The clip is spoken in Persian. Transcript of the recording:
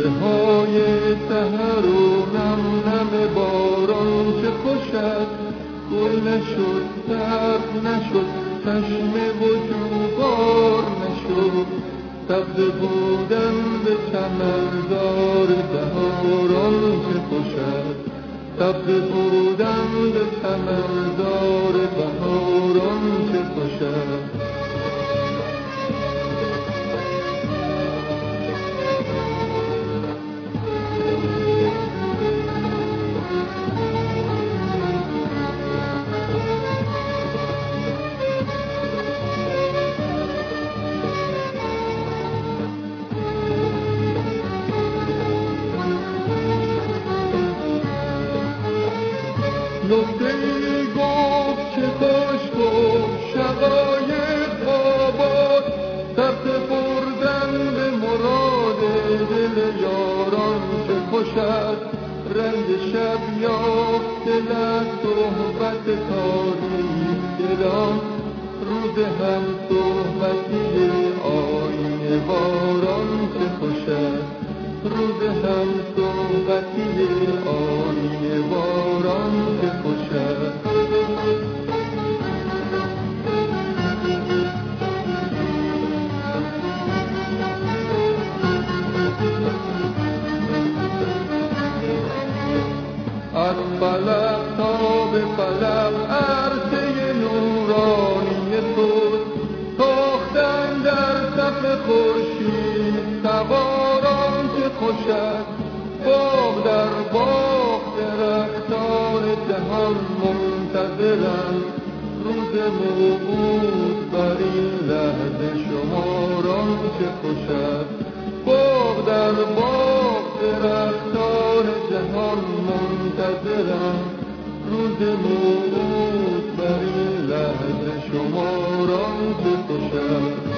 بوسه های سحر و نم نم باران چه خوش است. گل نشد سبز نشد چشمه و جوبار نشد. سبز بودن به ثمرزار بهاران چه خوش است. سبز بودن به ثمرزار بهاران چه خوش است. نکته‌ای گفت که خوش گفت شقایق آباد. سر سپردن به مراد دل یاران چه خوش است. رنگ شب یافت دل از صحبت تاریک دلان. روز هم صحبتی آیینه باران چه خوش است. روز هم صحبتی آیینه باران چه خوش است. از فلک تا به فلک عرصه نورانی توست. تاختن در صف خورشید سواران چه خوش است. باغ در باغ درختان جهان منتظرند. روز موعود بر این لحظه شماران چه خوش است. باغ در باغ درختان جهان منتظرند. روز موعود بر این لحظه شماران چه خوش است.